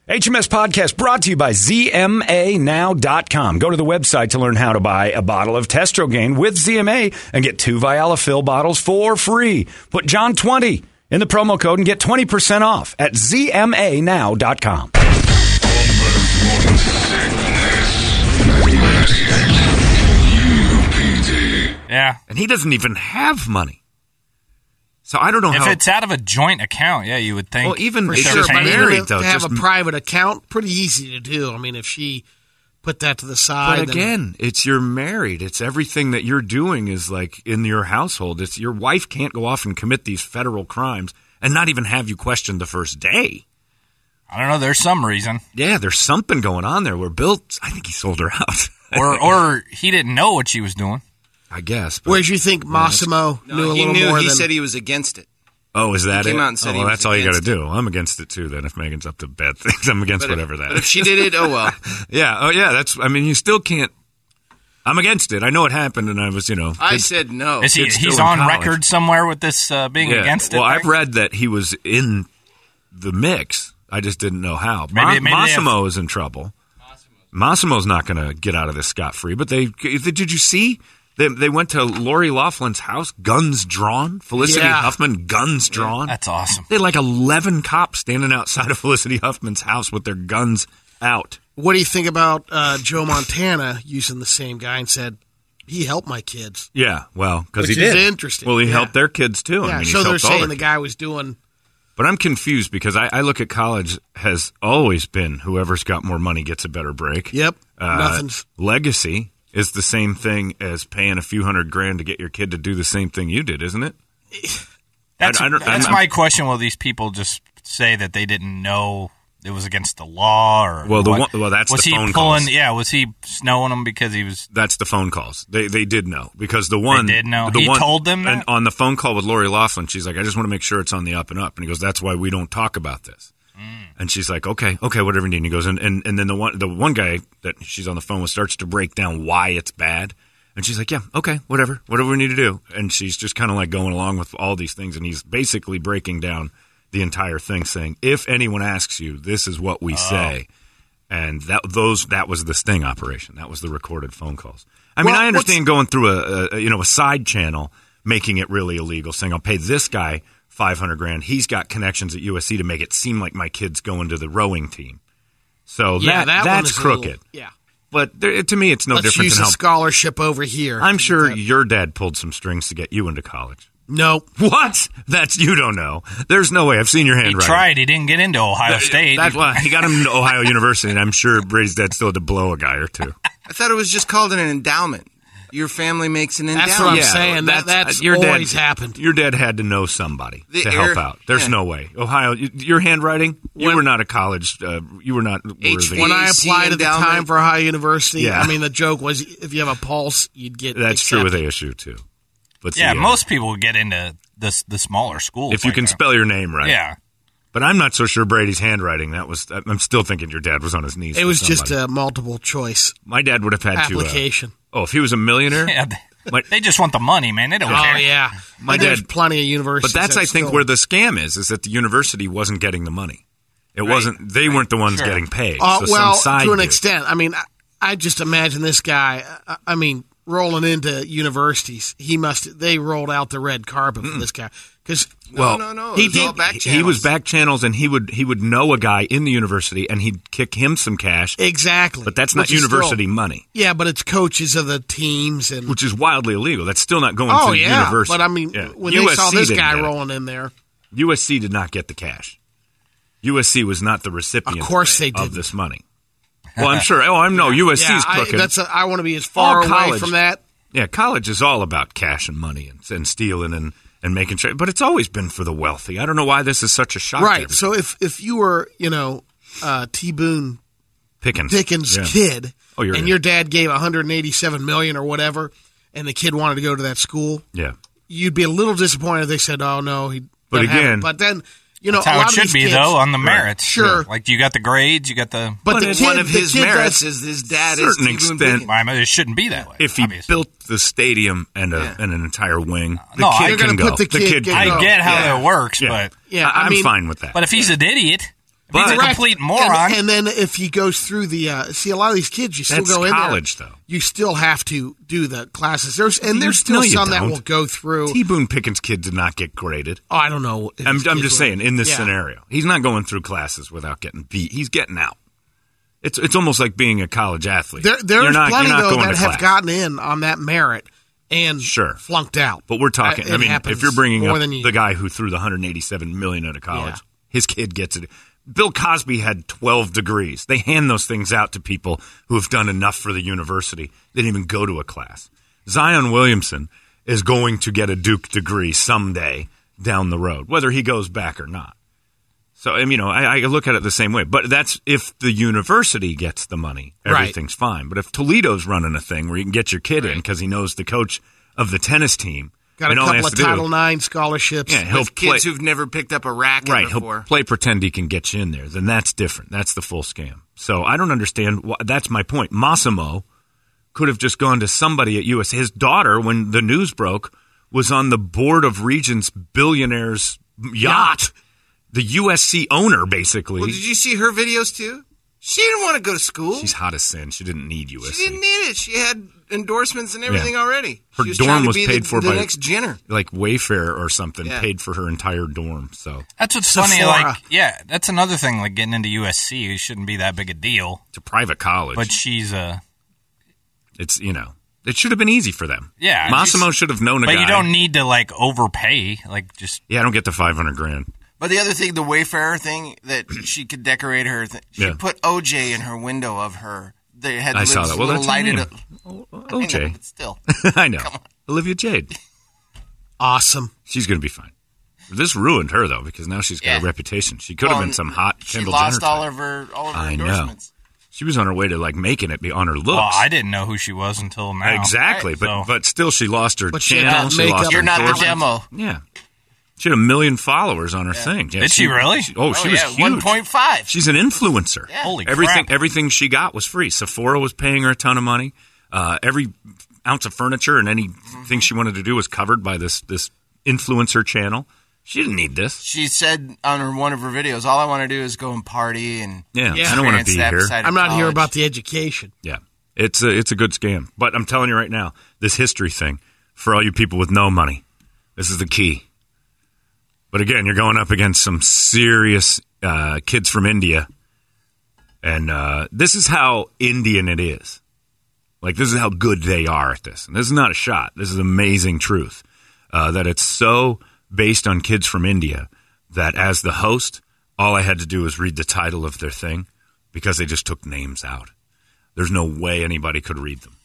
HMS Podcast brought to you by ZMANow.com. Go to the website to learn how to buy a bottle of Testrogain with ZMA and get 2 Vialafil bottles for free. Put John 20 in the promo code and get 20% off at ZMANow.com. Yeah. And he doesn't even have money. So I don't know if how. If it's out of a joint account, yeah, you would think. Well, even if they're married, though. To have a private account, pretty easy to do. I mean, if she put that to the side. But again, it's you're married. It's everything that you're doing is like in your household. It's your wife can't go off and commit these federal crimes and not even have you questioned the first day. I don't know. There's some reason. Yeah, there's something going on there where Bill, I think he sold her out. or he didn't know what she was doing. I guess. Whereas you think Massimo knew a little more? He said he was against it. Oh, is that he it? came out and said well, that's all you got to it. do. I'm against it too. Then, if Megan's up to bad things, I'm against whatever that is. But if she did it, oh well. Yeah. Oh yeah. That's. I mean, you still can't. I'm against it. I know it happened, and I was, I said no. Is he's on record somewhere with this being against it? Well, I've read that he was in the mix. I just didn't know how. Maybe Massimo is in trouble. Massimo's not going to get out of this scot-free. But did you see? They went to Lori Loughlin's house, guns drawn. Felicity Huffman, guns drawn. That's awesome. They had like 11 cops standing outside of Felicity Huffman's house with their guns out. What do you think about Joe Montana using the same guy and said, he helped my kids? Yeah, well, because he did. Which is interesting. Well, he helped their kids too. Yeah, I mean, so they're saying the guy was doing... But I'm confused because I look at college has always been whoever's got more money gets a better break. Yep, nothing's... Legacy is the same thing as paying a few $100,000 to get your kid to do the same thing you did, isn't it? That's my question. Will these people just say that they didn't know it was against the law, or that's was the he phone pulling? calls. Yeah, was he snowing them because he was? That's the phone calls. They did know because the one they did know. He told them that? And on the phone call with Lori Loughlin, she's like, "I just want to make sure it's on the up and up." And he goes, "That's why we don't talk about this." And she's like, okay, whatever you need. And he goes, and then the one guy that she's on the phone with starts to break down why it's bad. And she's like, yeah, okay, whatever we need to do. And she's just kind of like going along with all these things. And he's basically breaking down the entire thing, saying, if anyone asks you, this is what we say. And that was the sting operation. That was the recorded phone calls. I mean, I understand going through a side channel, making it really illegal, saying I'll pay this guy $500,000. He's got connections at USC to make it seem like my kid's going to the rowing team. So that's crooked. But to me, it's no different than use a scholarship over here. I'm sure your dad pulled some strings to get you into college. No. What? You don't know. There's no way. I've seen your handwriting. He tried. He didn't get into Ohio State. That's why he got him into Ohio University, and I'm sure Brady's dad still had to blow a guy or two. I thought it was just called an endowment. Your family makes an endowment. That's what I'm saying. That's always happened. Your dad had to know somebody to help out. There's no way. Ohio, your handwriting, you were not a college, you were not worthy. When I applied at the time for Ohio University, I mean, the joke was if you have a pulse, you'd get That's accepted. true with ASU, too. But most people get into the smaller schools. If you can spell your name right. Yeah. But I'm not so sure Brady's handwriting. I'm still thinking your dad was on his knees. It was just a multiple choice. My dad would have had application. If he was a millionaire, they just want the money, man. They don't care. Oh yeah, there's plenty of universities. But that's I think where the scam is that the university wasn't getting the money. It wasn't. They weren't the ones getting paid. To an extent. I mean, I just imagine this guy. I mean, rolling into universities, they rolled out the red carpet for this guy because no. He was back channels, and he would know a guy in the university, and he'd kick him some cash. Exactly, but that's not university money. Yeah, but it's coaches of the teams, and which is wildly illegal. That's still not going to the university. But I mean, when they saw this guy rolling in there, USC did not get the cash. USC was not the recipient. Of course, they did of this money. Well, I'm sure. USC's crooked. I want to be as far away from that. Yeah, college is all about cash and money and stealing and making sure. But it's always been for the wealthy. I don't know why this is such a shock. Right. So if you were, T. Boone Pickens' kid, and your dad gave $187 million or whatever, and the kid wanted to go to that school, you'd be a little disappointed if they said, "Oh no, he." But again, but then. That's how it should be, though, on the merits. Sure. Like, you got the grades, you got the... But one of his merits is his dad is certain extent. It shouldn't be that way. If he built the stadium and an entire wing, the kid can go. I get how that works, but... Yeah, I'm fine with that. But if he's an idiot... He's a complete moron. And then if he goes through the see, a lot of these kids, you still go in college, there. Though. You still have to do the classes. There's still some that will go through. T. Boone Pickens' kid did not get graded. Oh, I don't know. I'm just saying, in this scenario, he's not going through classes without getting beat. He's getting out. It's almost like being a college athlete. There's plenty, though, that have gotten in on that merit and flunked out. But we're talking, if you're bringing up the guy who threw the $187 million out of college, his kid gets it. Bill Cosby had 12 degrees. They hand those things out to people who have done enough for the university. They didn't even go to a class. Zion Williamson is going to get a Duke degree someday down the road, whether he goes back or not. So, I look at it the same way. But that's if the university gets the money, everything's fine. But if Toledo's running a thing where you can get your kid in because he knows the coach of the tennis team, got a couple of Title IX scholarships. Yeah, he'll kids who've never picked up a racket before. He'll play pretend he can get you in there. Then that's different. That's the full scam. So I don't understand. That's my point. Massimo could have just gone to somebody at US. His daughter, when the news broke, was on the board of Regent's billionaire's yacht. The USC owner, basically. Well, did you see her videos, too? She didn't want to go to school. She's hot as sin. She didn't need USC. She didn't need it. She had endorsements and everything already. Her dorm was paid for by the next Jenner. Like Wayfair or something, paid for her entire dorm. So that's what's funny. That's another thing. Like getting into USC, it shouldn't be that big a deal. It's a private college, but she's It's it should have been easy for them. Yeah, Massimo should have known a guy. But you don't need to overpay. I don't get the $500,000. But the other thing, the Wayfarer thing, that she could decorate her. She put OJ in her window of her. They had I saw that. Well, that's lighted up. OJ. I know, but still. I know. Olivia Jade. Awesome. She's going to be fine. This ruined her, though, because now she's got a reputation. She could have been some hot Kendall Jenner. She lost all of her endorsements. Know. She was on her way to making it be on her looks. Well, I didn't know who she was until now. Exactly, right, but still, she lost her channel. She lost You're not the demo. Yeah. She had 1 million followers on her thing. Yeah, Did she really? She was huge. 1.5. She's an influencer. Yeah. Holy crap. Everything she got was free. Sephora was paying her a ton of money. Every ounce of furniture and anything she wanted to do was covered by this influencer channel. She didn't need this. She said on one of her videos, all I want to do is go and party and I don't want to be here. I'm not here about the education. Yeah. It's a good scam. But I'm telling you right now, this history thing, for all you people with no money, this is the key. But again, you're going up against some serious kids from India. And this is how Indian it is. Like, this is how good they are at this. And this is not a shot. This is amazing truth. That it's so based on kids from India that as the host, all I had to do was read the title of their thing because they just took names out. There's no way anybody could read them.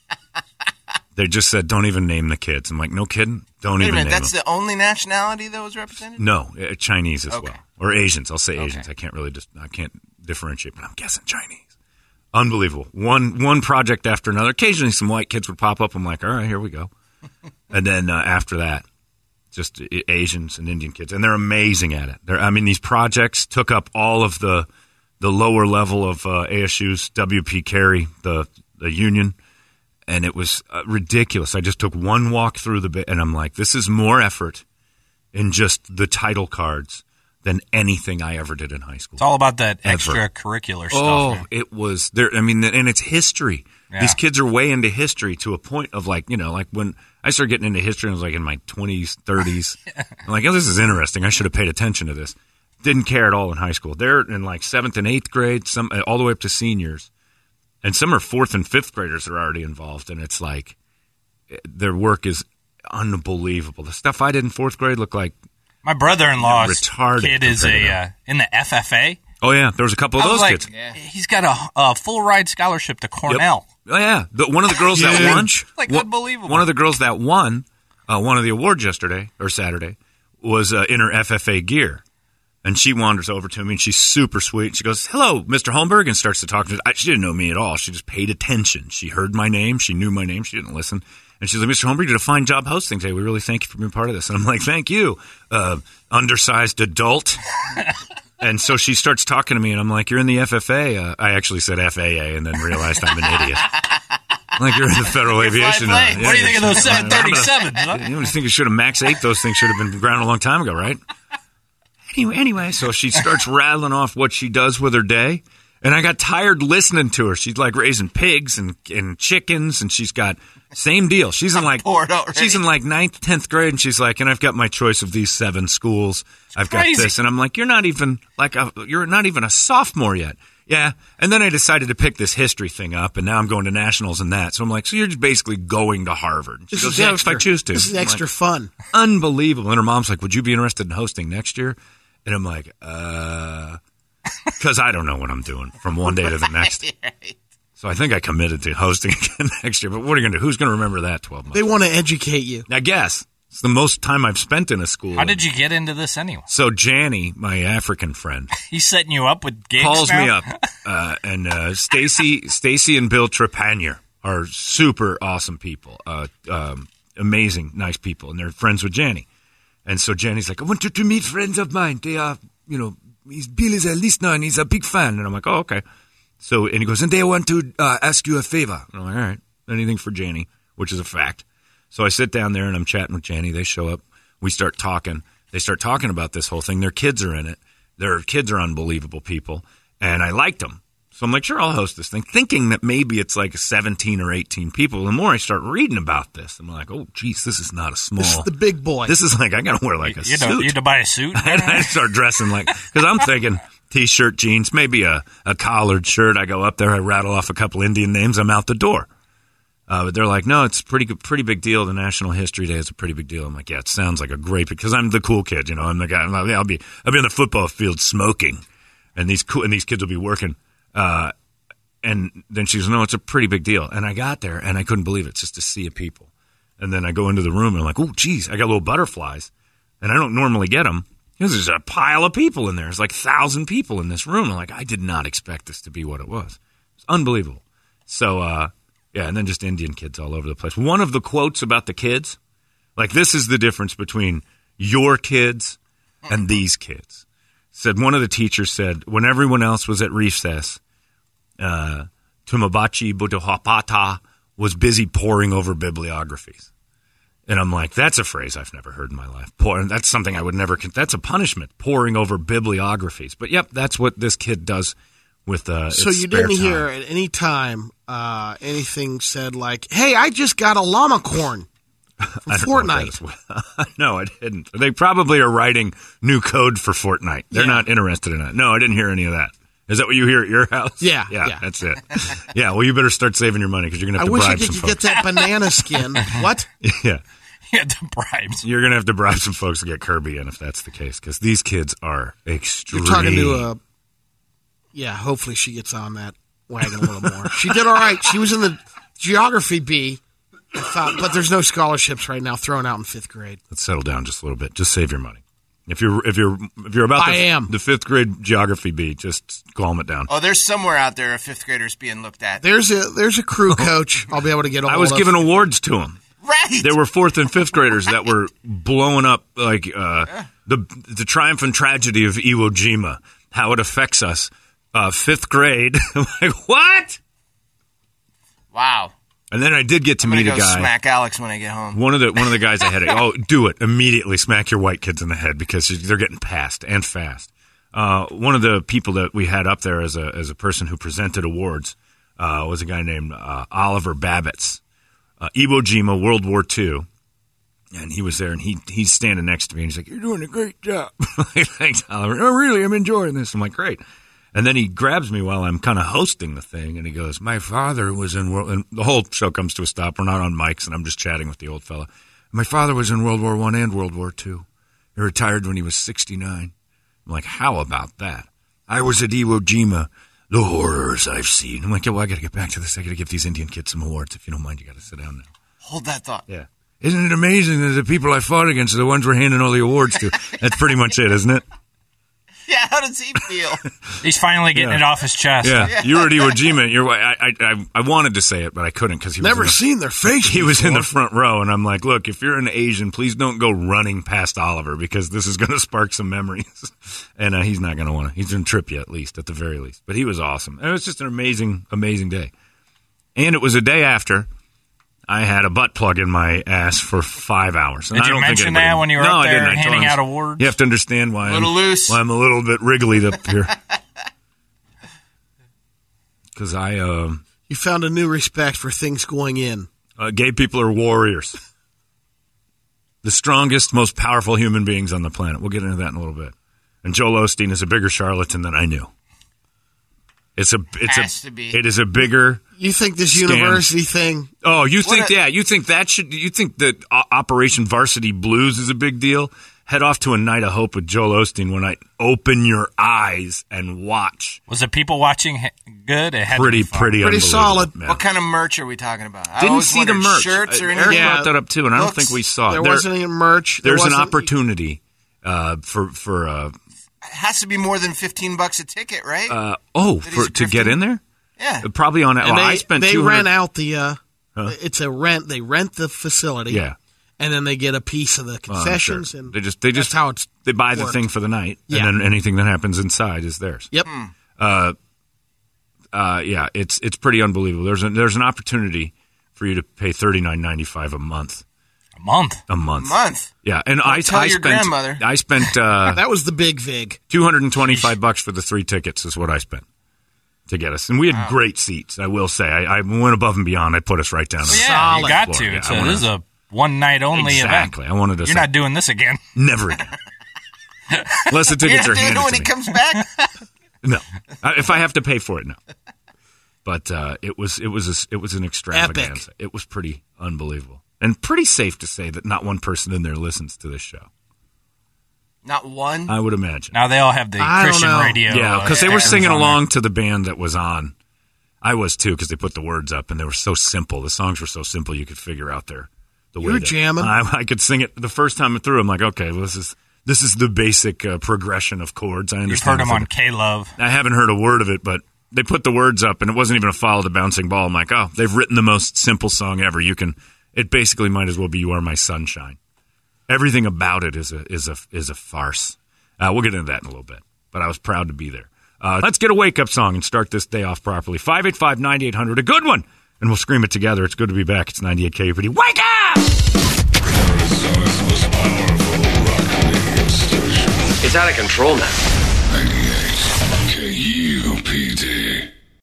They just said, don't even name the kids. I'm like, no kidding? Don't even name them. That's the only nationality that was represented? No, Chinese as well. Or Asians. I'll say Asians. I can't really I can't differentiate, but I'm guessing Chinese. Unbelievable. One project after another. Occasionally some white kids would pop up. I'm like, all right, here we go. And then after that, just Asians and Indian kids. And they're amazing at it. These projects took up all of the lower level of ASU's WP Carey, the union. And it was ridiculous. I just took one walk through the bit, and I'm like, this is more effort in just the title cards than anything I ever did in high school. It's all about that extracurricular stuff. Oh, man. It was there. And it's history. Yeah. These kids are way into history to a point of like when I started getting into history, I was like in my 20s, 30s. I'm like, oh, this is interesting. I should have paid attention to this. Didn't care at all in high school. They're in like 7th and 8th grade, some all the way up to seniors. And some are 4th and 5th graders that are already involved, and it's like their work is unbelievable. The stuff I did in 4th grade looked like my brother-in-law's kid is in the FFA. Oh yeah, there was a couple of those kids. Yeah. He's got a full ride scholarship to Cornell. Yep. Oh yeah, one of the girls that won, unbelievable. One of the girls that won one of the awards yesterday or Saturday was in her FFA gear. And she wanders over to me, and she's super sweet. She goes, hello, Mr. Holmberg, and starts to talk to me. She didn't know me at all. She just paid attention. She heard my name. She knew my name. She didn't listen. And she's like, Mr. Holmberg, you did a fine job hosting today. We really thank you for being part of this. And I'm like, thank you, undersized adult. And so she starts talking to me, and I'm like, you're in the FFA. I actually said FAA and then realized I'm an idiot. I'm like, you're in the Federal Aviation. What do you think of those 737s? You think you should have max 8? Those things should have been ground a long time ago, right? Anyway, so she starts rattling off what she does with her day. And I got tired listening to her. She's like raising pigs and chickens, and she's got same deal. She's in like 9th, 10th grade, and she's like, and I've got my choice of these 7 schools. I've got this, and I'm like, you're not even a sophomore yet. Yeah, and then I decided to pick this history thing up, and now I'm going to nationals and that. So I'm like, so you're just basically going to Harvard. She goes, yeah, if I choose to. This is extra fun. Unbelievable. And her mom's like, would you be interested in hosting next year? And I'm like, because I don't know what I'm doing from one day to the next. So I think I committed to hosting again next year. But what are you going to do? Who's going to remember that 12 months? They want to educate you. I guess. It's the most time I've spent in a school. How did you get into this anyway? So Janny, my African friend, he's setting you up with gigs calls now? me up, and Stacy and Bill Trepanier are super awesome people, amazing, nice people, and they're friends with Janny. And so Janny's like, I want you to meet friends of mine. They are, Bill is a listener and he's a big fan. And I'm like, oh, okay. So, and he goes, and they want to ask you a favor. And I'm like, all right, anything for Janny, which is a fact. So I sit down there and I'm chatting with Janny. They show up. We start talking. They start talking about this whole thing. Their kids are in it. Their kids are unbelievable people. And I liked them. So I'm like, sure, I'll host this thing, thinking that maybe it's like 17 or 18 people. The more I start reading about this, I'm like, oh, geez, this is not a small. This is the big boy. This is like, I got to wear like a suit. You had to buy a suit? And I start dressing like, because I'm thinking T-shirt, jeans, maybe a collared shirt. I go up there, I rattle off a couple Indian names, I'm out the door. But they're like, no, it's pretty big deal. The National History Day is a pretty big deal. I'm like, yeah, it sounds like a great, because I'm the cool kid, I'm the guy. I'm like, yeah, I'll be on the football field smoking, and these kids will be working. And then she goes, no, it's a pretty big deal. And I got there, and I couldn't believe it. It's just a sea of people. And then I go into the room, and I'm like, oh, geez, I got little butterflies. And I don't normally get them. There's a pile of people in there. There's like 1,000 people in this room. I'm like, I did not expect this to be what it was. It's unbelievable. So, yeah, and then just Indian kids all over the place. One of the quotes about the kids, like, this is the difference between your kids and these kids. One of the teachers said, when everyone else was at recess, Tumabachi Buddhapata was busy poring over bibliographies. And I'm like, that's a phrase I've never heard in my life. That's something I would never, that's a punishment, poring over bibliographies. But yep, that's what this kid does with So you didn't hear at any time anything said like, hey, I just got a llama corn from Fortnite. No, I didn't. They probably are writing new code for Fortnite. They're not interested in that. No, I didn't hear any of that. Is that what you hear at your house? Yeah. That's it. Yeah, well, you better start saving your money because you're going to have to bribe some folks. I wish I could get that banana skin. What? Yeah. You had to bribe. You're going to have to bribe some folks to get Kirby in if that's the case because these kids are extreme. You're talking to hopefully she gets on that wagon a little more. She did all right. She was in the geography B, but there's no scholarships right now thrown out in 5th grade. Let's settle down just a little bit. Just save your money. If you're about the 5th grade geography B, just calm it down. Oh, there's somewhere out there a 5th grader's being looked at. There's a crew coach. I'll be able to get a hold of. I was giving awards to him. Right. There were 4th and 5th graders that were blowing up like the triumph and tragedy of Iwo Jima, how it affects us. 5th grade. I'm like, what? Wow. And then I did get to meet a guy. Smack Alex when I get home. One of the guys I had. Do it immediately. Smack your white kids in the head because they're getting passed and fast. One of the people that we had up there as a person who presented awards was a guy named Oliver Babbitts, Iwo Jima, World War II, and he was there and he's standing next to me and he's like, "You're doing a great job." Like, thanks, Oliver. Oh, really? I'm enjoying this. I'm like, great. And then he grabs me while I'm kind of hosting the thing, and he goes, my father was in World... And the whole show comes to a stop. We're not on mics, and I'm just chatting with the old fella. My father was in World War I and World War II. He retired when he was 69. I'm like, how about that? I was at Iwo Jima. The horrors I've seen. I'm like, yeah, well, I got to get back to this. I got to give these Indian kids some awards. If you don't mind, you got to sit down now. Hold that thought. Yeah. Isn't it amazing that the people I fought against are the ones we're handing all the awards to? That's pretty much it, isn't it? Yeah, how does he feel? He's finally getting it off his chest. Yeah, you were at Iwo Jima. I wanted to say it, but I couldn't because he was never seen their face. He was in the front row, and I'm like, look, if you're an Asian, please don't go running past Oliver because this is going to spark some memories. And he's not going to want to. He's going to trip you at the very least. But he was awesome. And it was just an amazing, amazing day. And it was a day after I had a butt plug in my ass for 5 hours. And did you mention that when you were up there handing out awards? You have to understand why I'm a little bit wriggly up here. Because you found a new respect for things going in. Gay people are warriors. The strongest, most powerful human beings on the planet. We'll get into that in a little bit. And Joel Osteen is a bigger charlatan than I knew. It is a bigger. You think this university thing? Oh, you think that Operation Varsity Blues is a big deal? Head off to A Night of Hope with Joel Osteen one night. Open your eyes and watch. Was the people watching good? It had pretty solid. Man. What kind of merch are we talking about? Didn't see the merch. Shirts or anything? Eric brought that up too, and I don't think we saw it. There wasn't any merch. There's an opportunity for. It has to be more than $15 a ticket, right? To get in there? Yeah, probably on. I spent. They rent out the. It's a rent. They rent the facility. Yeah. And then they get a piece of the concessions, sure. and they just that's how they buy the thing for the night, and then anything that happens inside is theirs. Yep. It's pretty unbelievable. There's an opportunity for you to pay $39.95 a month. A month. Yeah, and I spent your grandmother. I spent that was the big vig. $225 for the 3 tickets is what I spent to get us, and we had great seats. I will say, I went above and beyond. I put us right down. Well, you got to. Yeah, this is a one night only event. Exactly. I wanted to. You're not doing this again. Never again. Unless the tickets are handed when to he me. comes back. No, if I have to pay for it, no. But it was an extravaganza. Epic. It was pretty unbelievable, and pretty safe to say that not one person in there listens to this show. Not one. I would imagine. Now they all have the Christian radio. Yeah, because they were singing along to the band that was on. I was too, because they put the words up, and they were so simple. The songs were so simple you could figure out the way you're jamming. I could sing it the first time through. I'm like, okay, well, this is the basic progression of chords. I understand. You've heard them on K-Love. I haven't heard a word of it, but they put the words up, and it wasn't even a follow the bouncing ball. I'm like, oh, they've written the most simple song ever. It basically might as well be "You Are My Sunshine." Everything about it is a farce. We'll get into that in a little bit, but I was proud to be there. Let's get a wake-up song and start this day off properly. 585-9800, a good one, and we'll scream it together. It's good to be back. It's 98 KUPD. Wake up! It's out of control now.